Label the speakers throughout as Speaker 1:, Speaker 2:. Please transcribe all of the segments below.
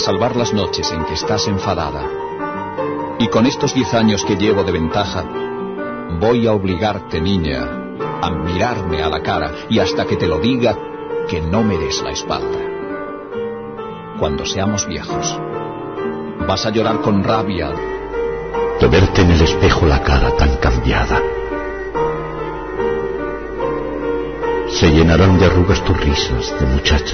Speaker 1: salvar las noches en que estás enfadada. Y con estos 10 años que llevo de ventaja, voy a obligarte, niña, a mirarme a la cara y hasta que te lo diga, que no me des la espalda. Cuando seamos viejos, vas a llorar con rabia
Speaker 2: de verte en el espejo la cara tan cambiada. Se llenarán de arrugas tus risas de muchacha.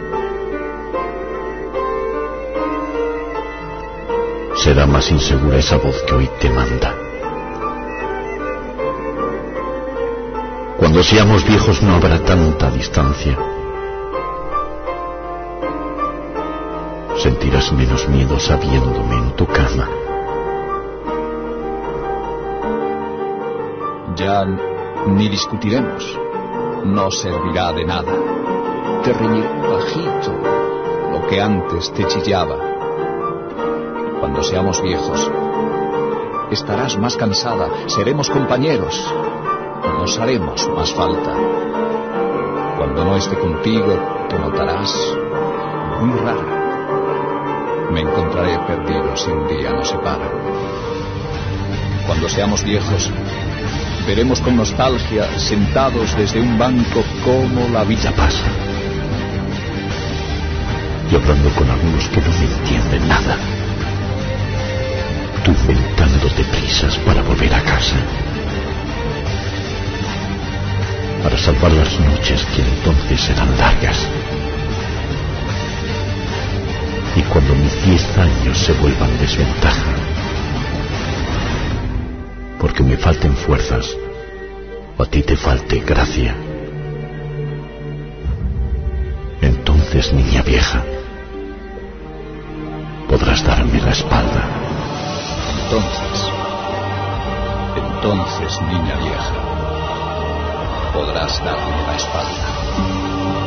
Speaker 2: Será más insegura esa voz que hoy te manda. Cuando seamos viejos no habrá tanta distancia. Sentirás menos miedo sabiéndome en tu cama.
Speaker 1: Ya ni discutiremos. No servirá de nada. Te reñiré bajito lo que antes te chillaba. Cuando seamos viejos, estarás más cansada, seremos compañeros, nos haremos más falta. Cuando no esté contigo, te notarás muy rara. Me encontraré perdido si un día nos separa. Cuando seamos viejos, veremos con nostalgia, sentados desde un banco, cómo la vida pasa.
Speaker 2: Y hablando con algunos que no me entienden nada. Tú inventándote prisas para volver a casa. Para salvar las noches que entonces serán largas. Y cuando mis 10 años se vuelvan desventaja. Porque me falten fuerzas, o a ti te falte gracia. Entonces, niña vieja, podrás darme la espalda.
Speaker 1: Entonces, niña vieja, podrás darme la espalda.